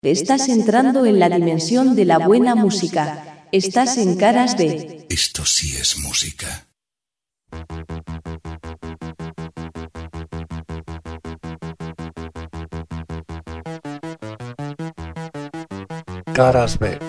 Estás entrando en la dimensión de la buena música. Estás en Caras B. Esto sí es música. Caras B.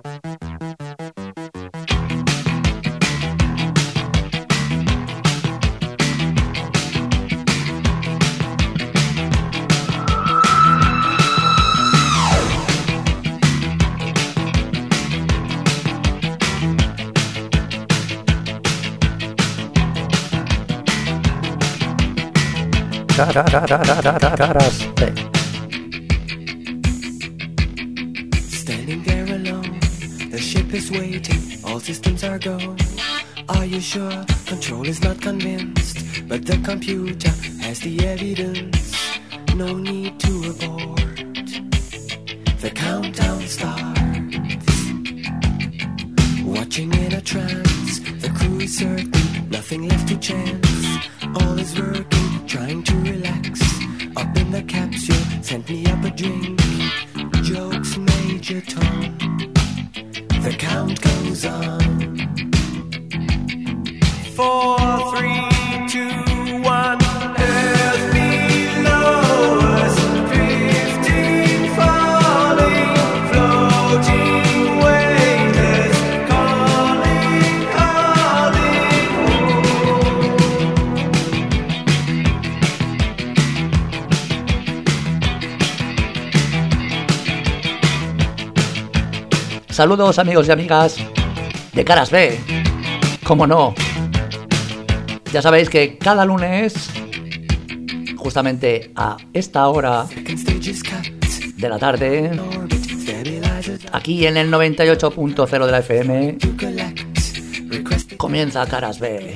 Caras B. Standing there alone, the ship is waiting, all systems are go. Are you sure? Control is not convinced, but the computer has the evidence. No need to abort. The countdown starts. Watching in a trance, the crew is certain, nothing left to chance. All is working, trying to relax. Up in the capsule, sent me up a drink. Jokes, Major Tom. The count goes on. 4, 3, 2, 1. Earth below us, drifting, falling, floating, weightless, calling, calling home. Saludos amigos y amigas de Caras B. ¿Cómo no? Ya sabéis que cada lunes, justamente a esta hora de la tarde, aquí en el 98.0 de la FM, comienza Caras B.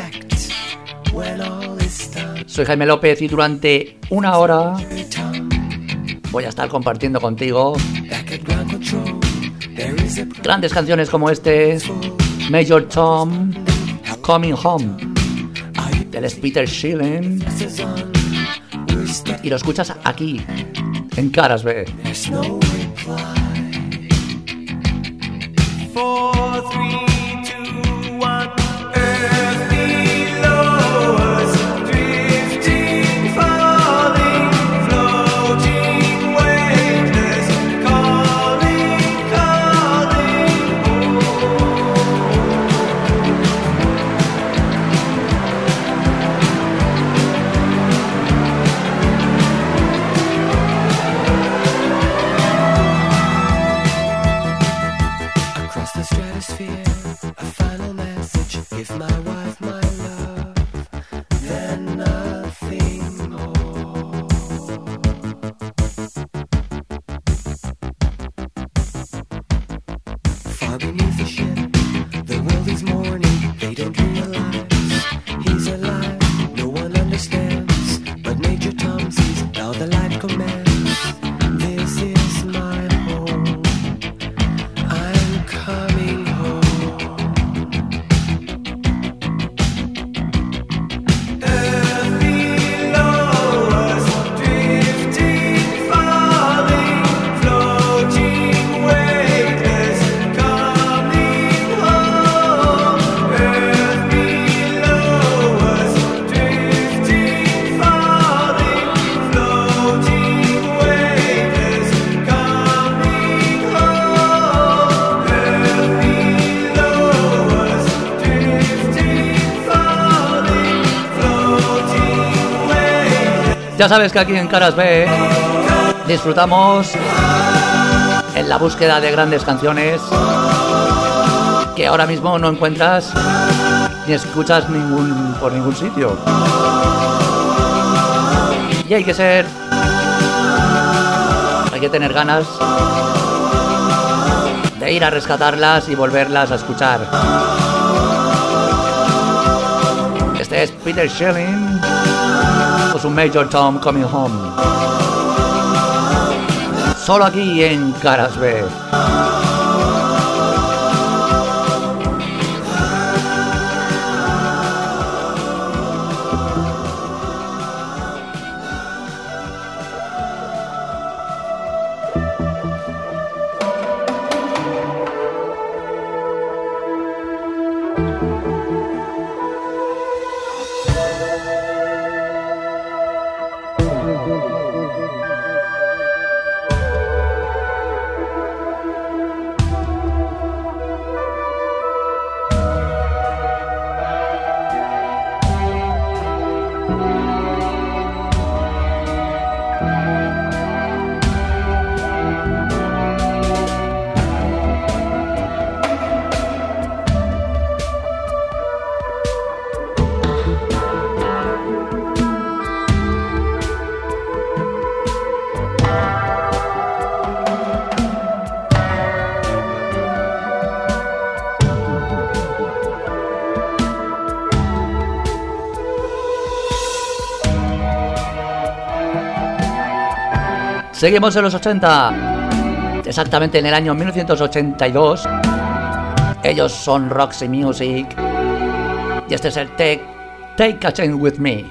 Soy Jaime López y durante una hora voy a estar compartiendo contigo grandes canciones como este, Major Tom, Coming Home, del Peter Schilling, y lo escuchas aquí, en Caras B. 4, 3, 2, 1. Earth below us, drifting, falling, floating, weightless, calling, calling home. Across the stratosphere, a final message. If my wife, my love, then nothing more. Far beneath the ship, the world is mourning. They don't realize he's alive. No one understands, but Major Tom sees how the light commands. This is my home. I'm coming home. Earth below us, drifting, falling, floating, weightless, coming home. Earth below us, drifting, falling, floating, weightless, coming home. Earth below us, drifting, falling, floating, weightless. Ya sabes que aquí en Caras B disfrutamos en la búsqueda de grandes canciones que ahora mismo no encuentras ni escuchas por ningún sitio. Y hay que tener ganas de ir a rescatarlas y volverlas a escuchar. Este es Peter Schilling con su Major Tom Coming Home. Solo aquí en Caras B. Seguimos en los 80. Exactamente en el año 1982. Ellos son Roxy Music. Y este es el Take a Chance With Me.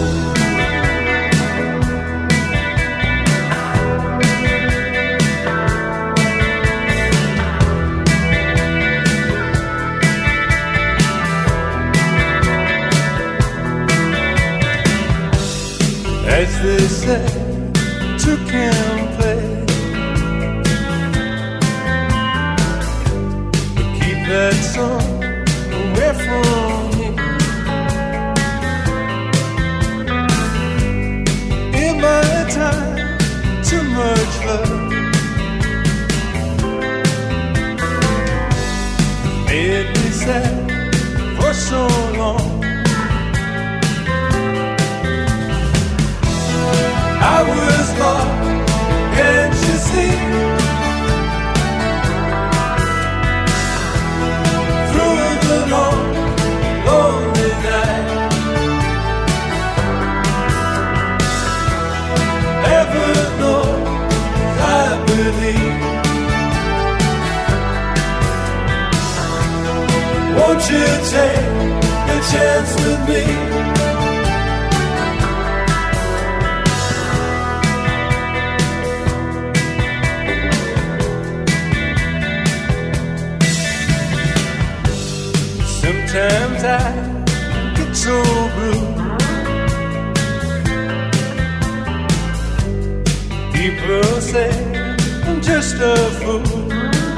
As they say, two can play, but keep that song away from me. In my time, too much love made me sad for so long. I was lost, can't you see? Through the long, lonely night, heaven knows I believe. Won't you take a chance with me? Sometimes I get so blue. People say I'm just a fool.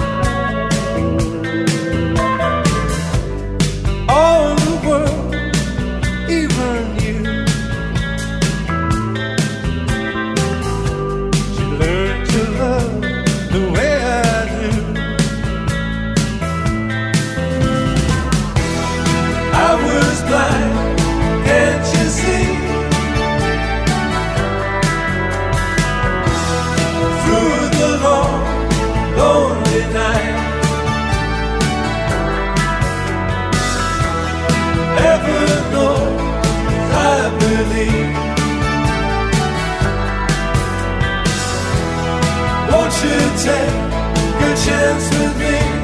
All the world, even you, should learn to love the way I do. I was blind, can't you see? Through the long, lonely night, heaven knows I believe. Won't you take a chance with me?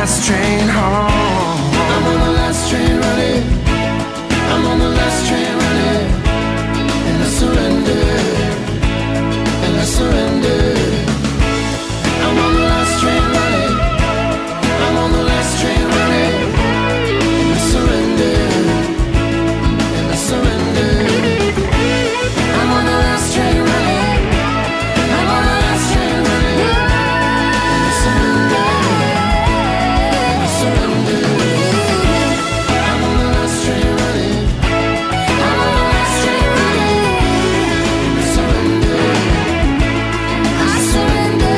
last train home. I'm on the last train running. I'm on the last train running. And I surrender. And I surrender. I'm on the last train running. I'm on the last train running. And I surrender. And I surrender. I'm on the last train running. I'm on the last train running. And I surrender. And I surrender. I'm on the last train running. I'm on the last train running. And I surrender. I surrender.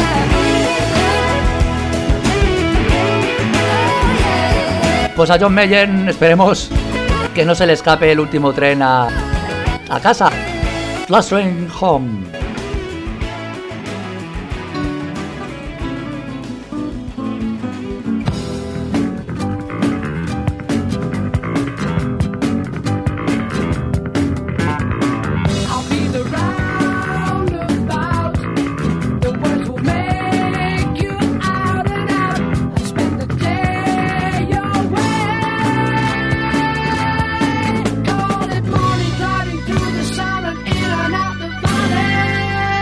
Pues a John Mayer esperemos que no se le escape el último tren a casa. Last Train Home. I'll be the roundabout. The words will make you out and out. I spend the day away. Call it morning, driving through the sun and in and out the valley.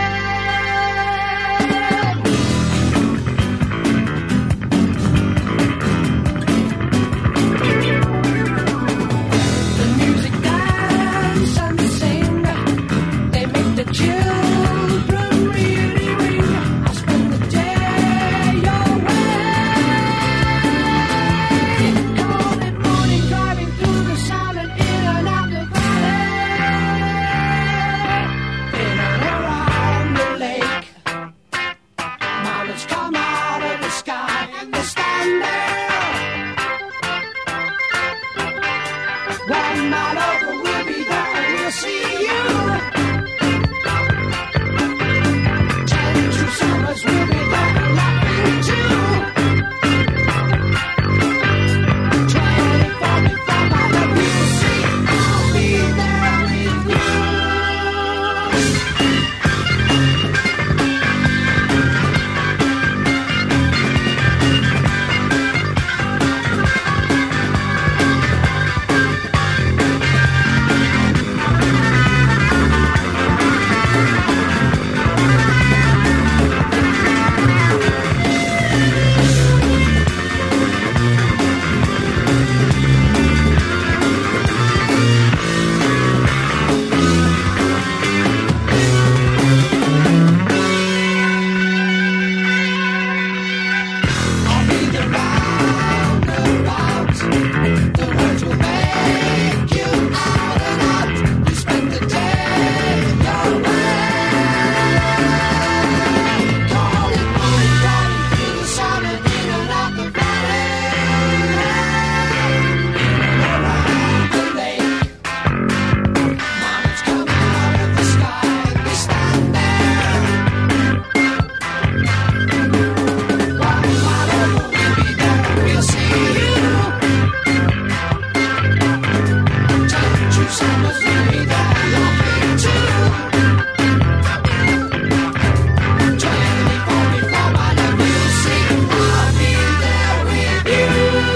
The music dance and sing. They make the children really ring. I spend the day away. Call it morning, driving through the sun and in and out the valley. In and around the lake. Mountains come out of the sky and they stand there. 1 mile over, we'll be there and we'll see you. 10 true summers, we'll be there and laughing too. 24 before my love, we'll see. I'll be there with you. I'll be the roundabout. The words will make you out and out. You spend the day away. Call it morning, driving through the sun and in and out the valley. Around the lake. Mountains come out of the sky and they stand there. 1 mile over, we'll be there and we'll see you. 10 true summers, we'll be there laughing too. 24 before my love, we'll see. I'll be there with you.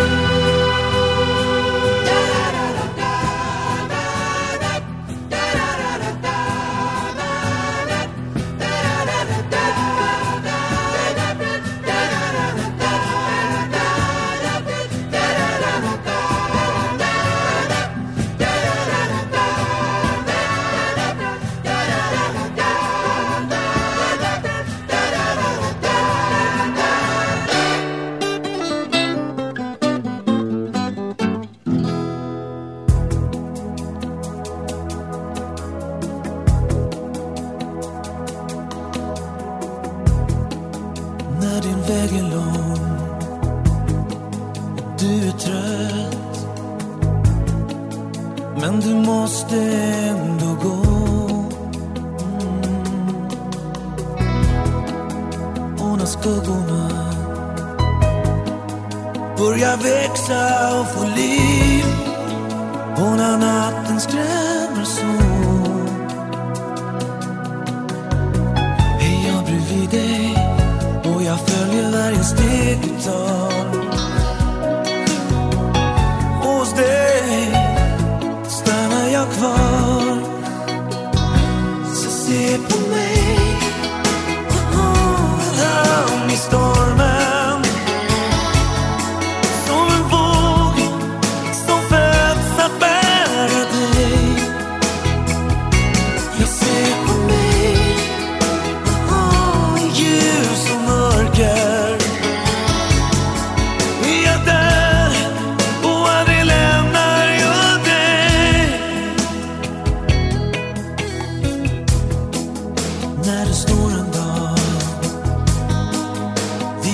När din väg är lång och du är trött, men du måste ändå gå. Och när skuggorna börjar växa och få liv, och när natten skrämmer så, är jag bredvid dig och jag följer varje steg du tar.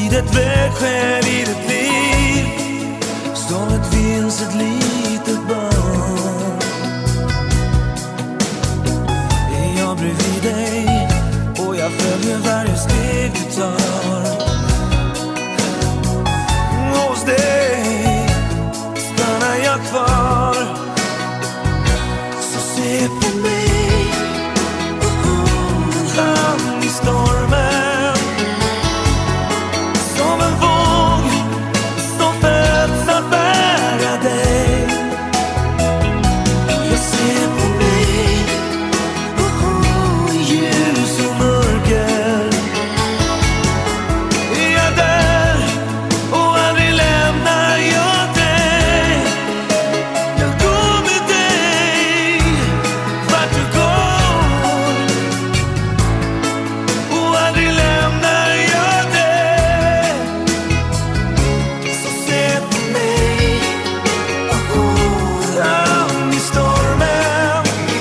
vid ett vägskäl i ditt liv. Ståndet finns ett litet barn. Är jag bredvid dig och jag följer varje steg du tar. Hos dig stannar jag kvar. Så se på mig, hamn i stormen. Som en våg som föds att bära dig. Jag ser på mig, ljus och mörker. Jag är där och aldrig lämnar jag dig. Jag går med dig vart du går. Och aldrig lämnar jag dig. Så se på mig, hamn i stormen.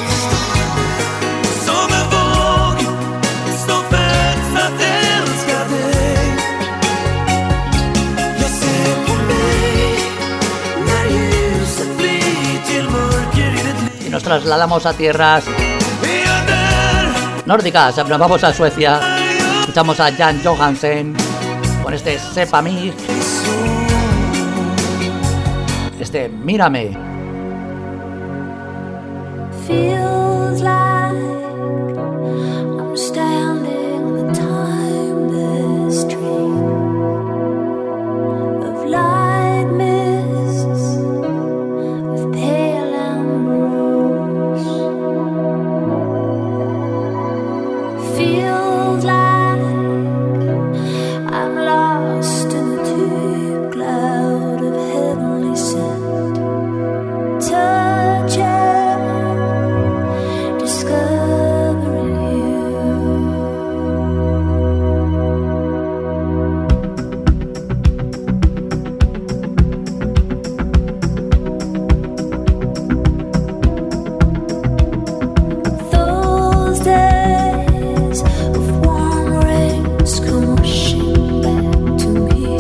Som en våg som föds att älska dig. Jag ser på mig när ljuset blir till mörker i ditt liv. Y nos trasladamos a tierras Är jag där? nórdicas, nos vamos a Suecia. Escuchamos a Jan Johansen con este Sepa mí, este Mírame. Feels like I'm standing on the timeless stream of light mists, of pale ambrose. Feels like I'm lost in the deep cloud of heavenly scent. Touch it, discovering you. Those days of warm rains come rushing back to me.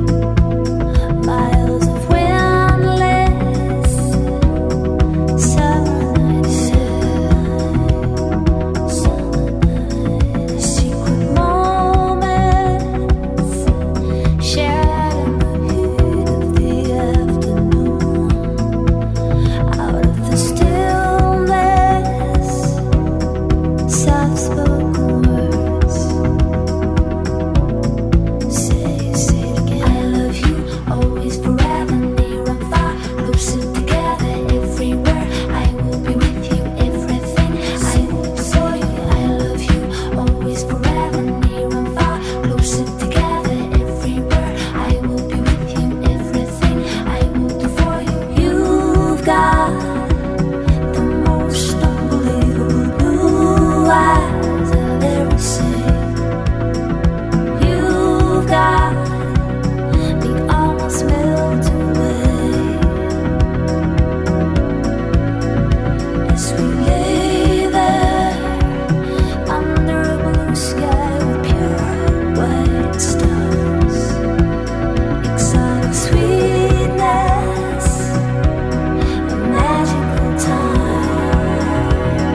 Miles of windless summer nights, secret moments shared in the heat of the afternoon. Out of the stillness, soft-spoken words. Say it again. I love you, always, forever, near and far, lucid together, everywhere. I will be with you, everything. I will be for you. I love you, always, forever, near and far, lucid together, everywhere. I will be with you, everything. I will do for you. You've got the most unbelievable blue eyes I've ever seen. You've got me almost melting away as we lay there under a blue sky with pure white stars. Exotic sweetness, a magical time.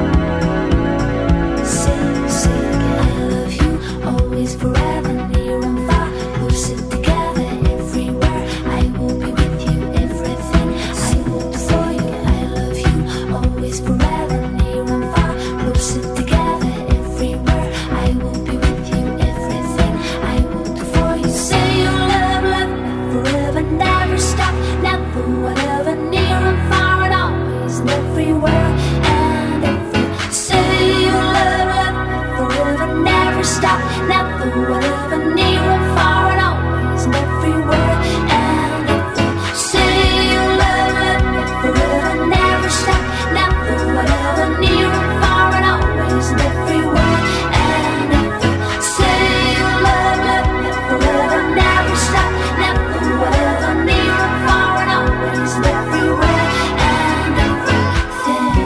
Say it again. I love you, always, forever, near and far, lucid together, everywhere. I will be with you, everything. I will do for you. I love you, always, forever, near and far, lucid together, everywhere. I will be with you, everything. I will do for you. Say you love me forever, never stop, never, whatever, near and far, and always, and everywhere, and every. Say you love me forever, never stop, never, whatever, near and far, and always, and everywhere, and every. Say you love me forever, never stop, never, whatever, near and far, and always, and everywhere, and every. Say you love me forever, never stop, never, whatever, near and far, and always, and everywhere, and everything.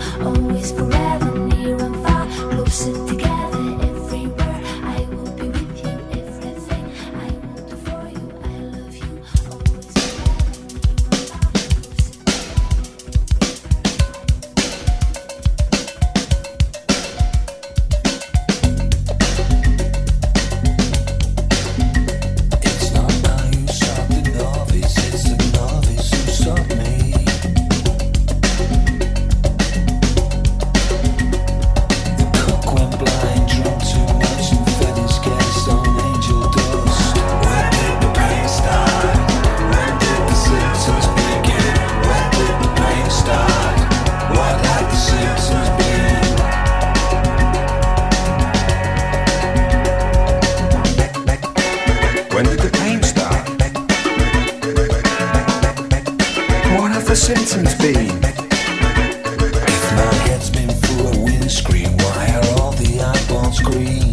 always, forever, near and far, closer together everywhere. I will be with you, everything I will do for you. I love you, always, forever, near and far, It's not I who sought the novice, it's the novice who sought me. The cook went blind, drunk too much, and fed his guests on angel dust. When did the pain start? When did the symptoms begin? When did the pain start? What had the symptoms been? When did the pain start? What have the symptoms been? If my head's been through a windscreen, why are all the eyeballs green?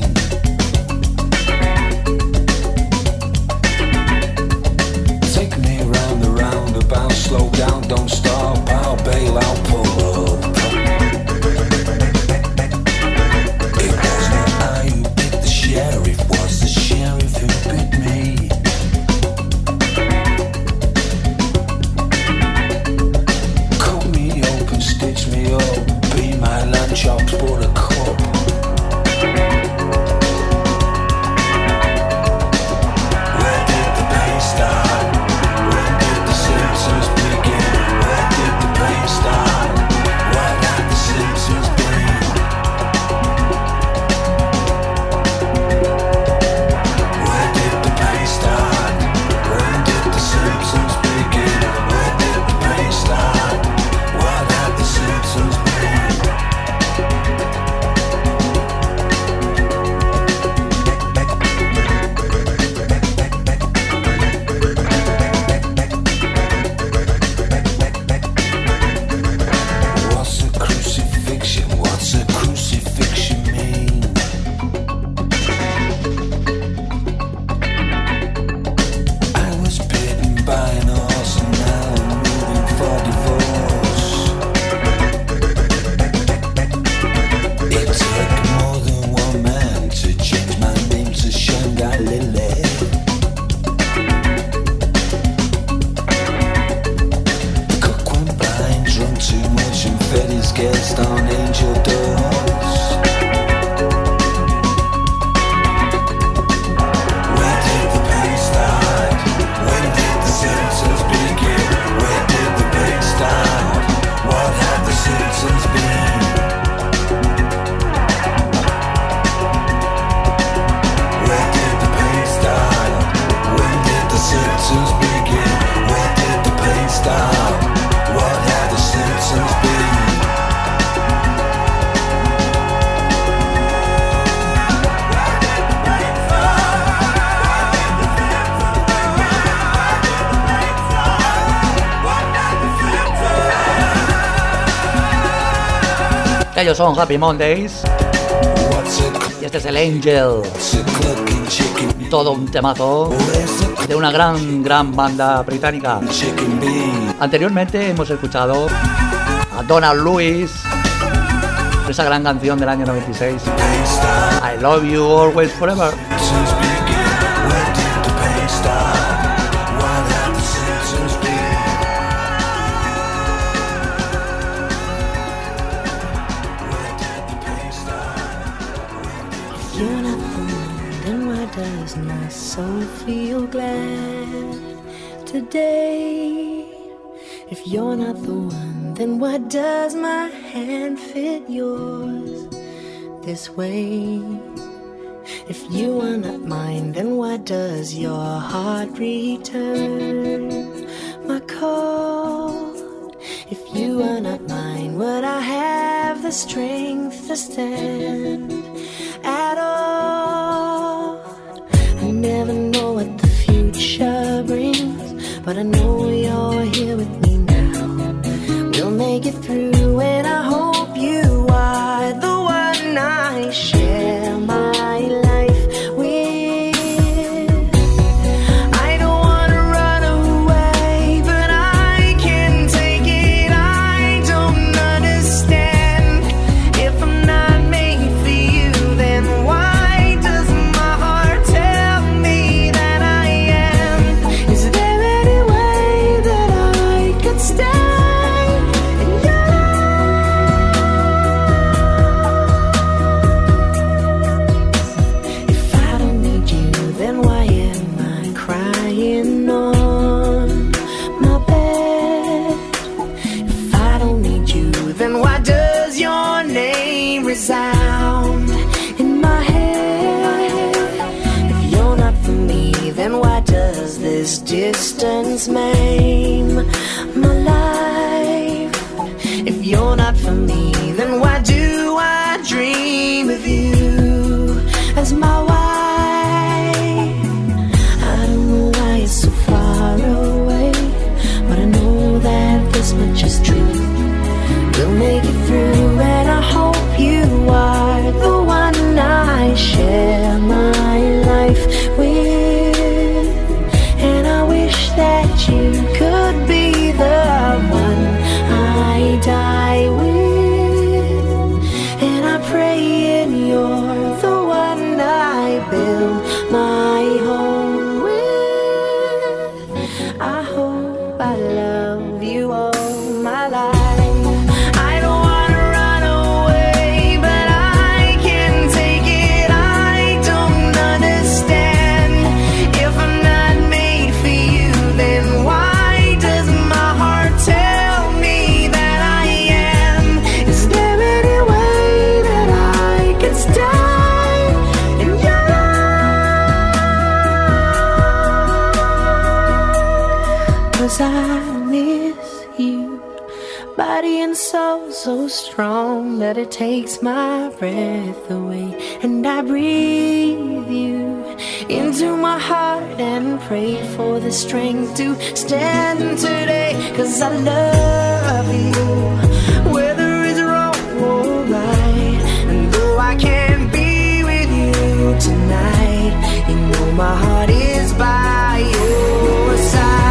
Take me round the roundabout, slow down, don't stop, I'll bail, I'll pull up. It wasn't I who bit the sheriff, was the sheriff who bit me. Cut me open, stitch me up, be my lamb chops, but a cup. Where did the pain start? When did the symptoms begin? Where did the pain start? What had the symptoms been? Where did the pain start? When did the symptoms begin? Where did the pain start? What had the symptoms been? What's a crucifixion? What's a crucifixion mean? I was bitten by an horse and now I'm moving for divorce. It took more than one man to change my name to Shanghai Lily. The cook went blind, drunk too much and fed his guests on angel dust. Where did the pain start? When did the symptoms begin? Where did the pain start? What had the symptoms been? Where did the pain start? When did the symptoms begin? Where did the pain start? What had the symptoms been? Ellos son Happy Mondays What's a y este es el Angel, clucking chicken? todo un temazo Where's a de una gran banda británica. chicken bean? Anteriormente hemos escuchado a Donald Lewis, esa gran canción del año 96, Pain start. I Love You Always Forever. Symptoms begin. Where did the pain start? What had the symptoms been? Where did the pain start? You're not the one, then why does my soul feel glad today? If you're not the one, then why does my hand fit yours this way? If you are not mine, then why does your heart return my call? If you are not mine, would I have the strength to stand at all? I never know what the future brings, but I know you're here with me now. We'll make it through, and I hope you are the one I share my life with. I don't wanna run away, but I can't take it. I don't understand resound in my head. If you're not for me, then why does this distance maim my life? If you're not for me, then why do I dream of you as my wife? I don't know why it's so far away, but I know that this much is true. We'll make it through, and I hope you are the one I share my life with. And I wish that you could be the one I die with. And I pray and you're the one I build my home with. I hope I love you all my life. I miss you, body and soul so strong that it takes my breath away. And I breathe you into my heart and pray for the strength to stand today. 'Cause I love you, whether it's wrong or right. And though I can't be with you tonight, you know my heart is by your side.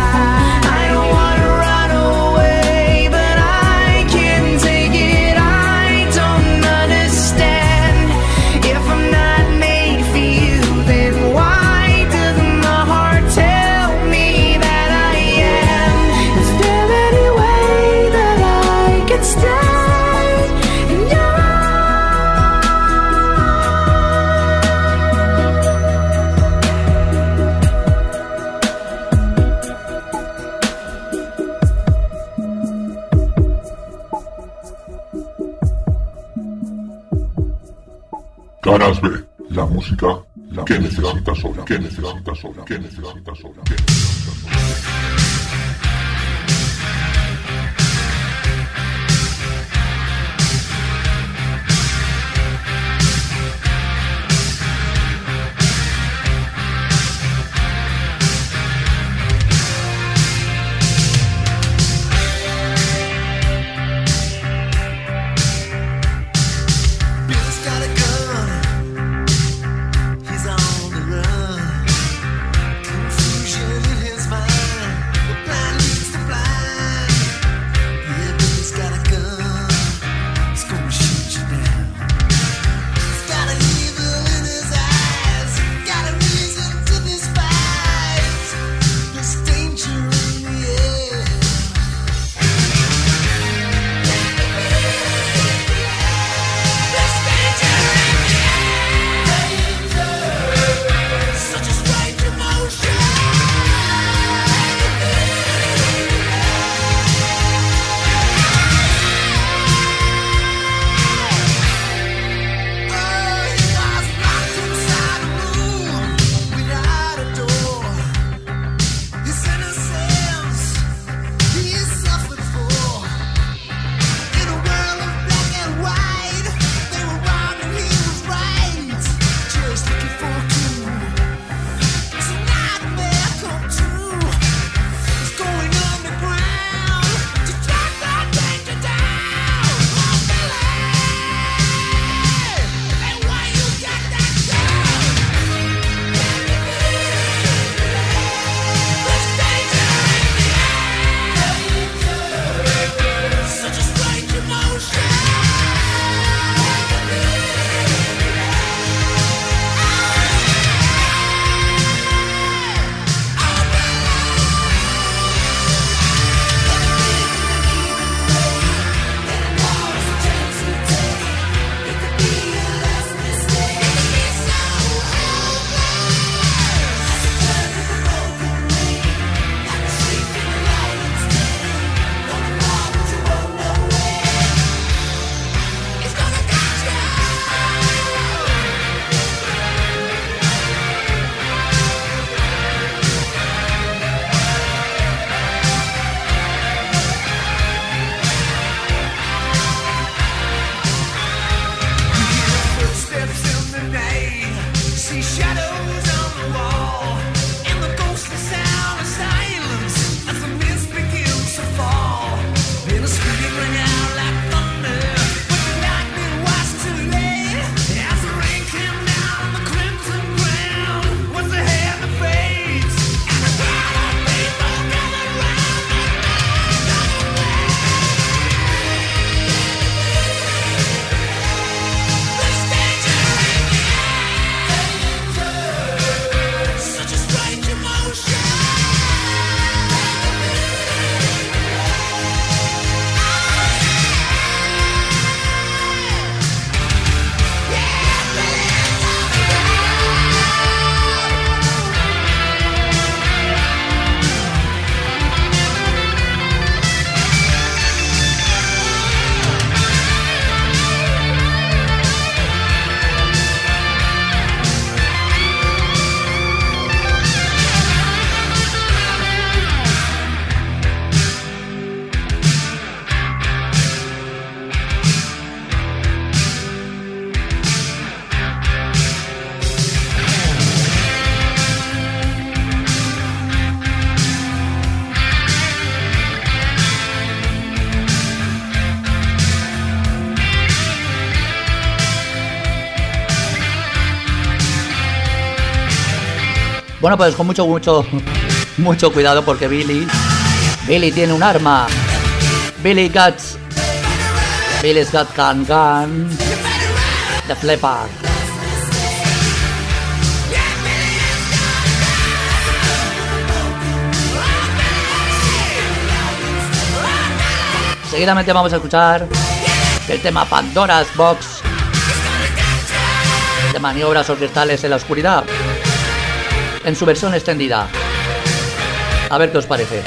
Caras B, la música que necesitas ahora, que necesitas ahora, que necesitas ahora, que necesitas ahora. Confusion in his mind. Bueno, pues con mucho cuidado porque Billy tiene un arma. Billy's got gun. The Flipper. Seguidamente vamos a escuchar el tema Pandora's Box de maniobras orquestales en la oscuridad en su versión extendida. A ver qué os parece.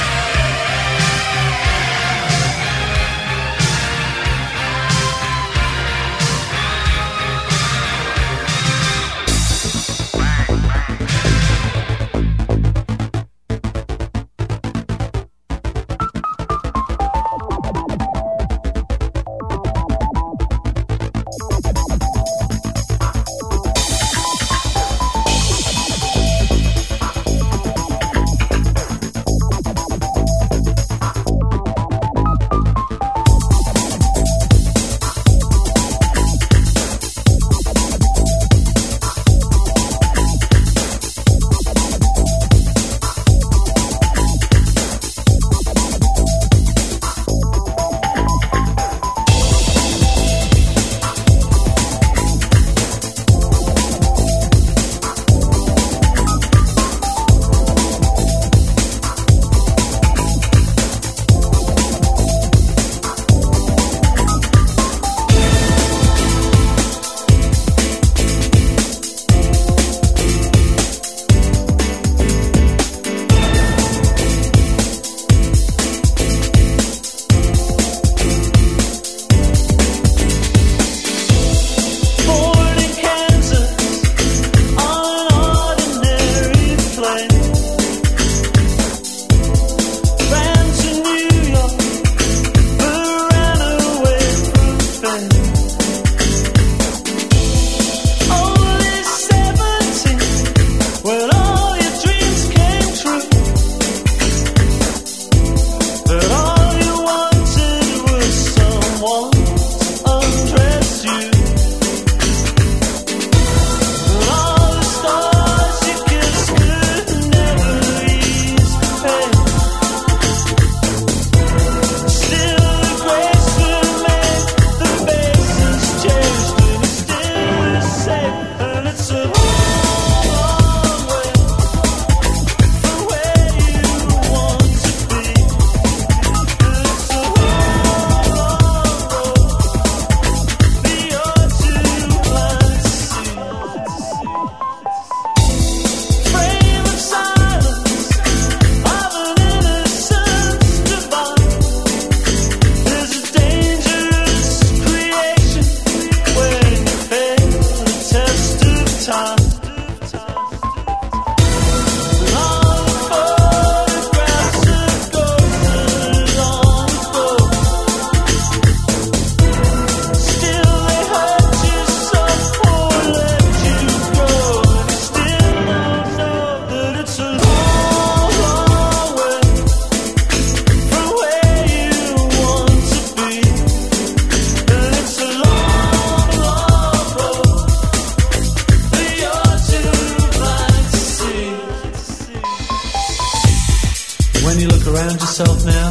around yourself now?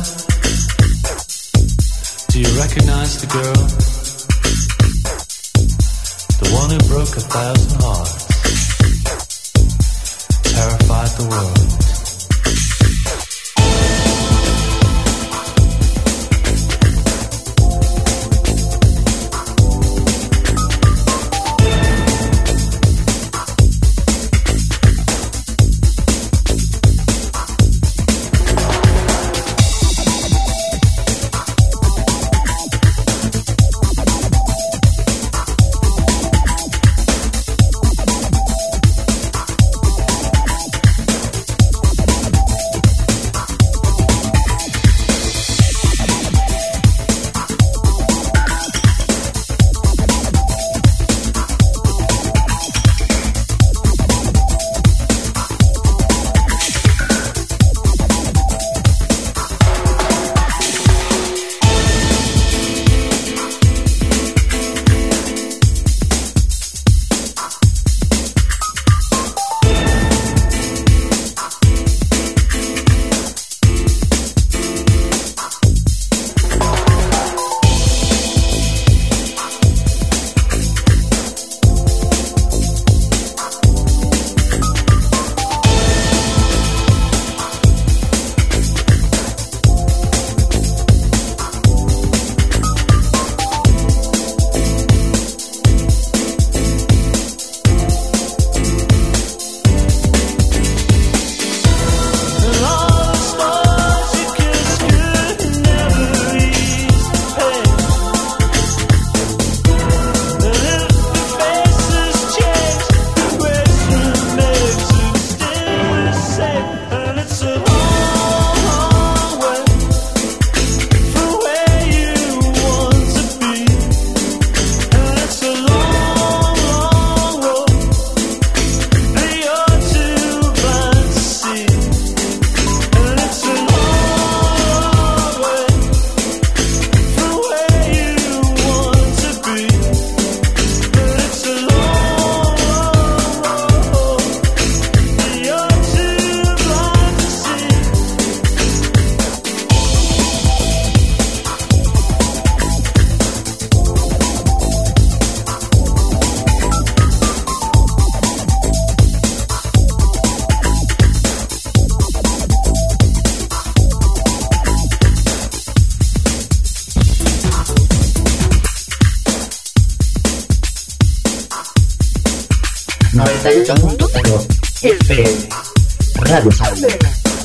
Do you recognize the girl? The one who broke 1,000 hearts, terrified the world. 98.1 FM Radio Salve.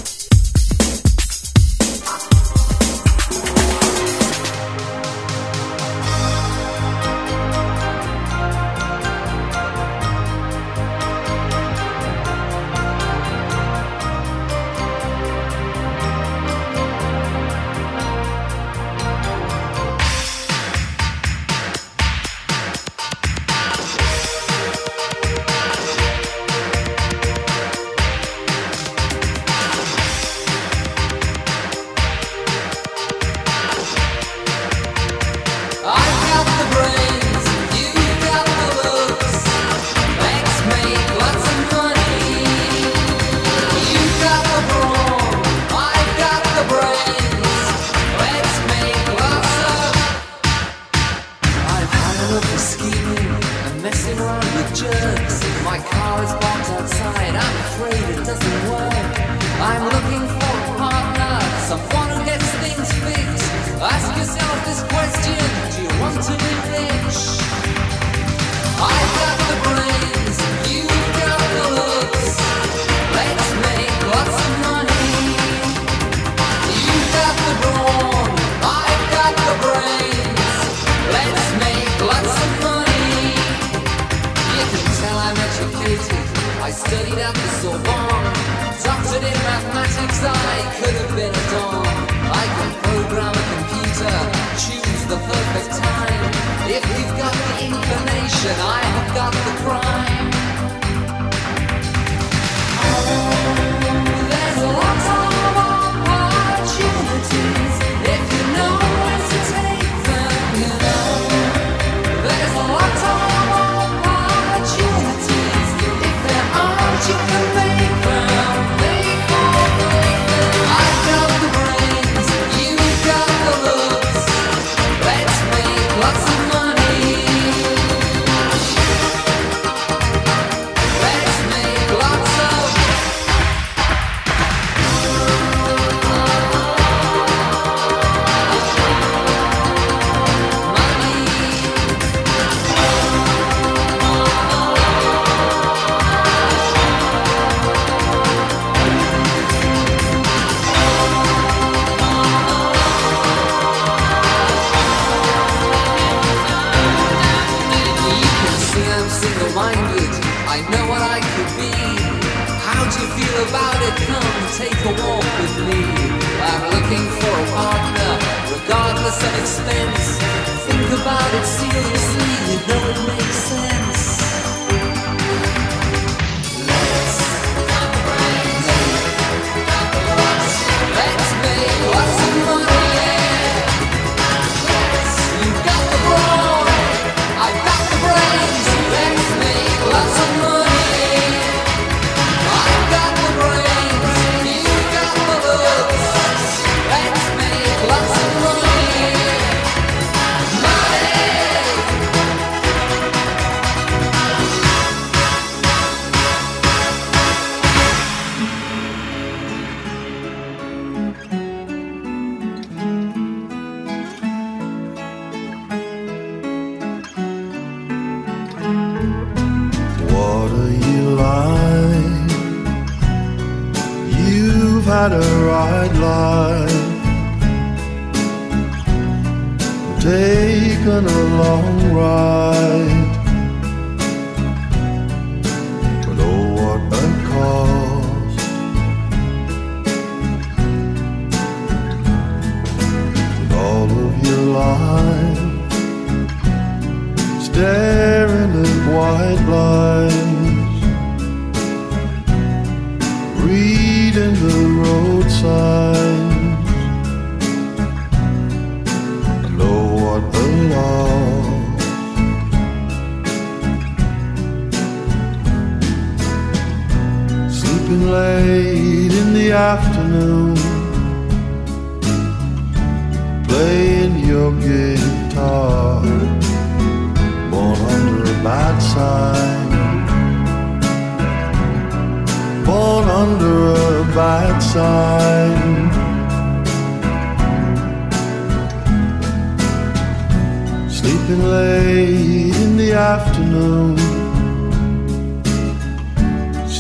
Had a right life, taken a long ride, but oh what a cost. With all of your life staring at white blinds, reading the road signs, and oh what a loss. Sleeping late in the afternoon, playing your guitar, born under a bad sign, born under a bad sign. Sleeping late in the afternoon,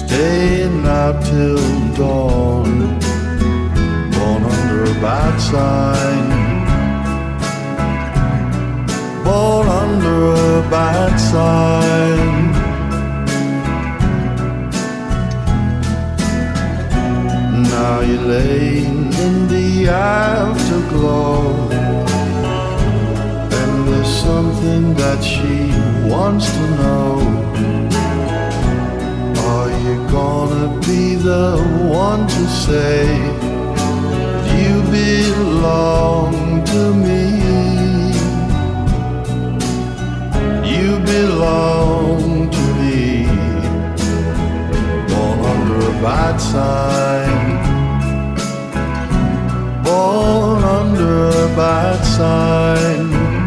staying out till dawn, born under a bad sign, born under a bad sign. Now you're laying in the afterglow, and there's something that she wants to know. Are you gonna be the one to say you belong to me? You belong to me, born under a bad sign, born under a bad sign.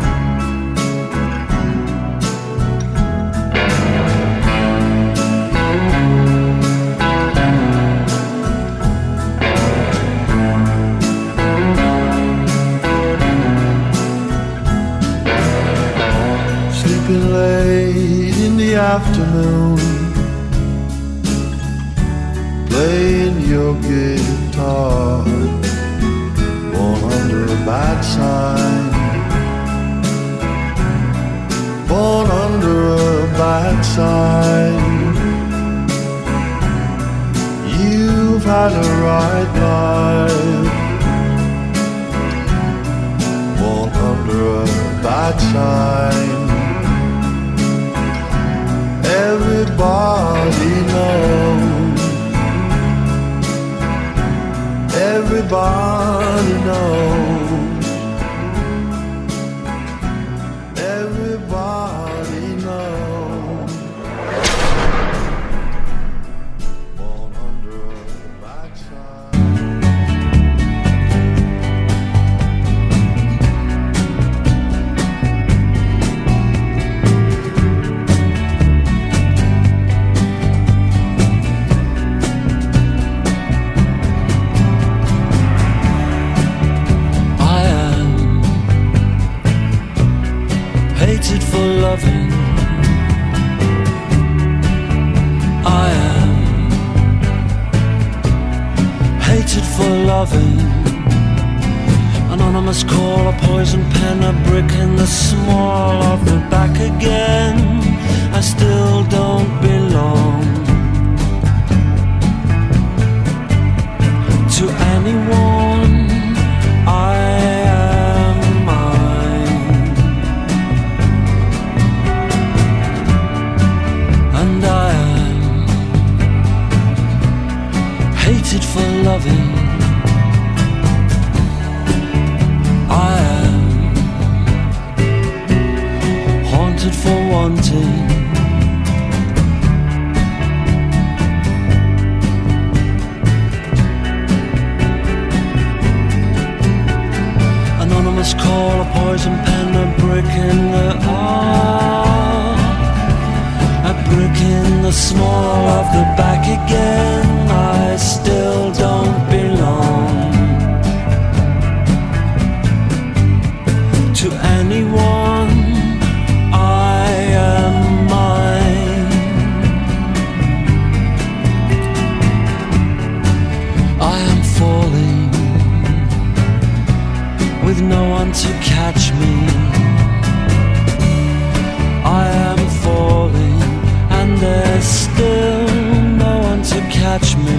Sleeping late in the afternoon, playing your guitar, born under a bad sign, born under a bad sign. You've had a right life, born under a bad sign. Everybody knows, everybody knows, everybody knows, born under a bad sign. Hated for loving, I am hated for loving. Anonymous call, a poison pen, a brick in the small of the back again. I still don't belong to anyone. I am mine, and I am hated for loving. I am haunted for wanting. Anonymous call, a poison pen, a brick in the a brick in the small of the back again. I still don't belong to anyone. I am mine. I am falling with no one to catch me. I am falling and there's still no one to catch me.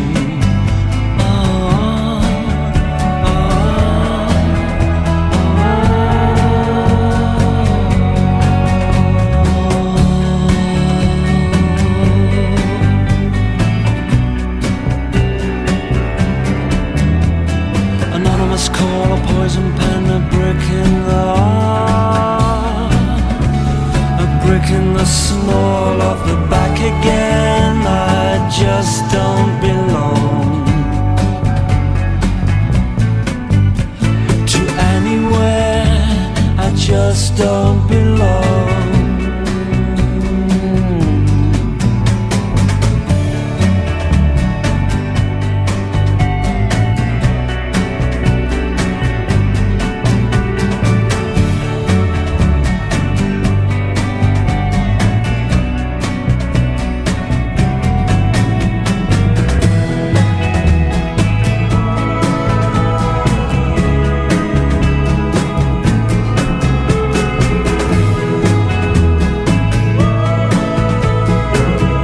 Anonymous call, a poison pen, a brick in the small of the back again. I just don't belong to anywhere. I just don't belong.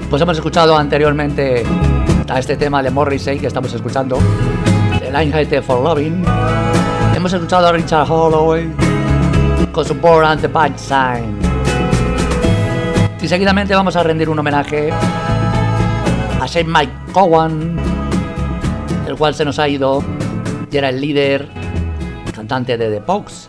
Pues hemos escuchado anteriormente a este tema de Morrissey que estamos escuchando, The Line for Loving. Hemos escuchado a Richard Holloway con su Born and the Punch Sign. Y seguidamente vamos a rendir un homenaje a Shane McGowan, el cual se nos ha ido y era el líder, cantante de The Pogues.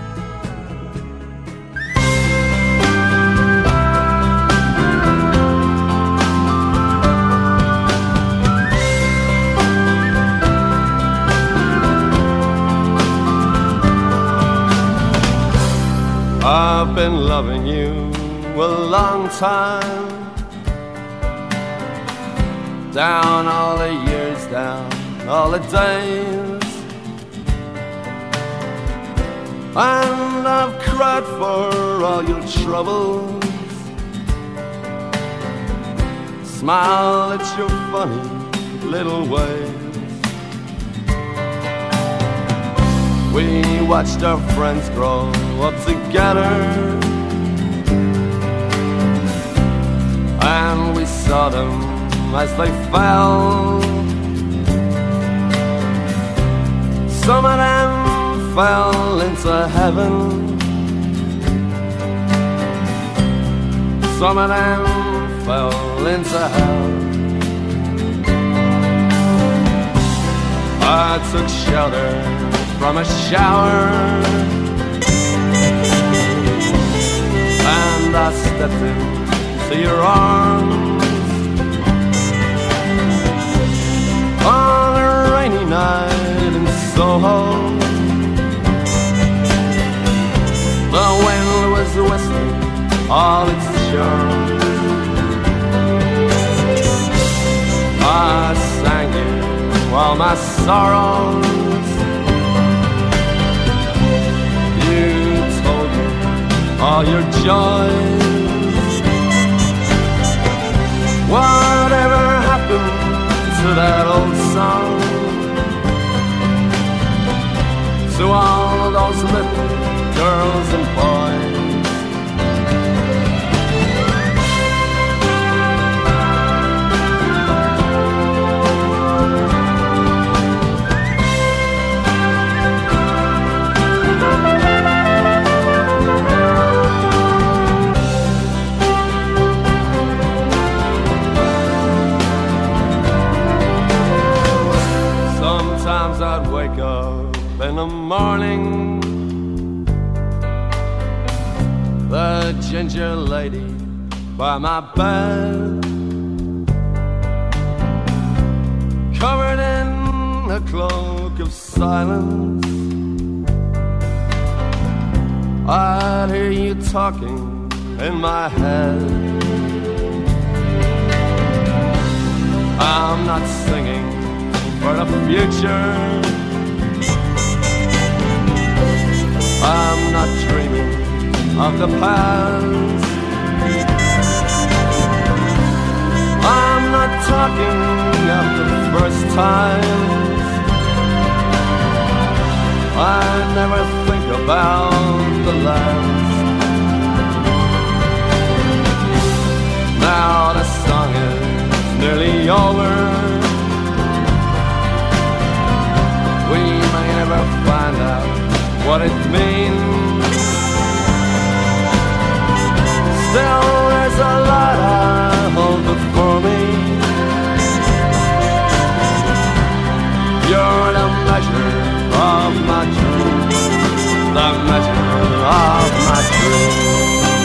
I've been loving you a long time, down all the years, down all the days, and I've cried for all your troubles, smile at your funny little ways. We watched our friends grow up together, and we saw them as they fell. Some of them fell into heaven, some of them fell into hell. I took shelter from a shower, and I stepped into your arms on a rainy night in Soho. The wind was whistling all its charms. I sang you all my sorrows, all your joys. Whatever happened to that old song, to all those little girls and boys? I'd wake up in the morning, the ginger lady by my bed, covered in a cloak of silence. I'd hear you talking in my head. I'm not singing for the future, I'm not dreaming of the past, I'm not talking of the first times, I never think about the last. Now the song is nearly over, we may never find out what it means. Still, there's a lot I hold before me. You're the measure of my dreams, the measure of my dreams.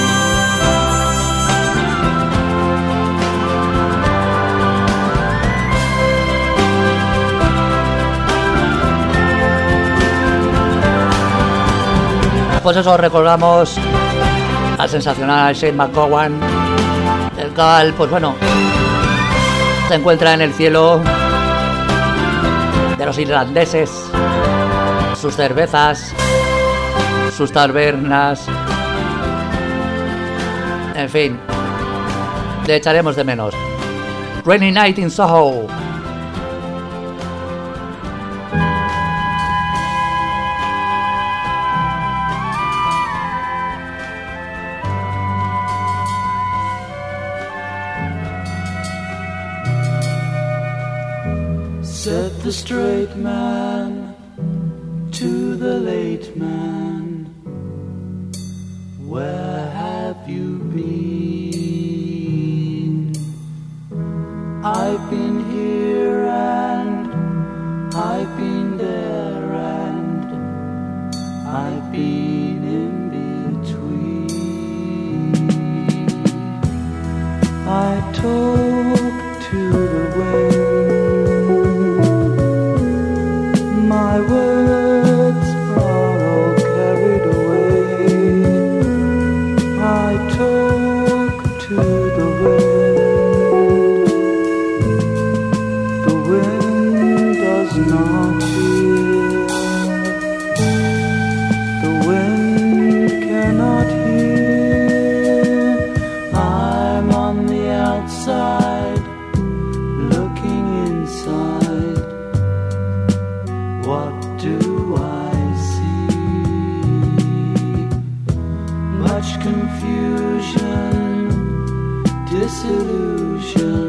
Pues eso, recordamos al sensacional Shane McGowan, el cual, pues bueno, se encuentra en el cielo de los irlandeses, sus cervezas, sus tabernas, en fin, le echaremos de menos. Rainy Night in Soho. Said the straight man to the late man, where have you been? I've been here and I've been there and I've been in between. I talk to the wind, my words are all carried away. I talk to the wind does not hear, the wind cannot hear. I'm on the outside, looking inside. What do I see? Much confusion, disillusion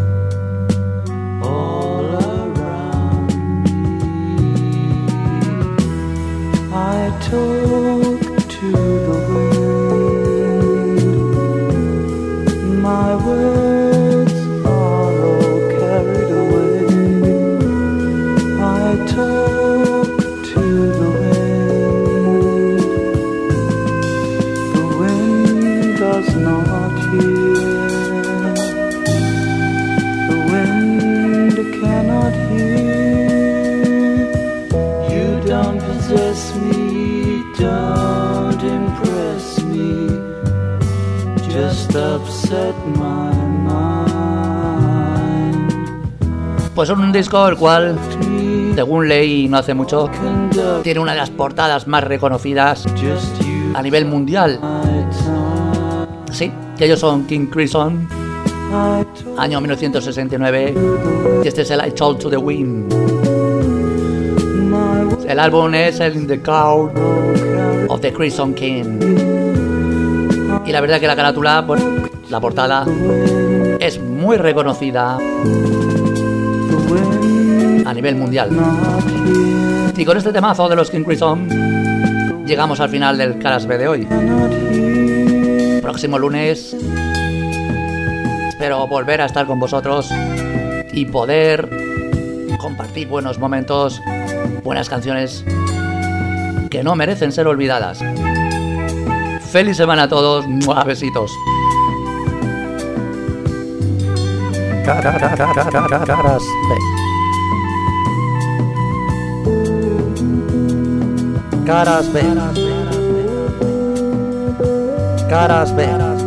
all around me. I talk to the wind, my words are all carried away. I talk to the wind does not hear, the wind cannot hear. You don't possess me, don't impress me, just upset my mind. Pues un disco el cual, según leí no hace mucho, tiene una de las portadas más reconocidas a nivel mundial. Sí, que ellos son King Crimson, año 1969, y este es el I Talk to the Wind. El álbum es el In the Court of the Crimson King. Y la verdad que la carátula, pues, la portada, es muy reconocida a nivel mundial. Y con este temazo de los King Crimson llegamos al final del Caras B de hoy. Próximo lunes espero volver a estar con vosotros y poder compartir buenos momentos, buenas canciones que no merecen ser olvidadas. Feliz semana a todos. ¡Mua! Besitos. Caras B. Caras B. Caras B.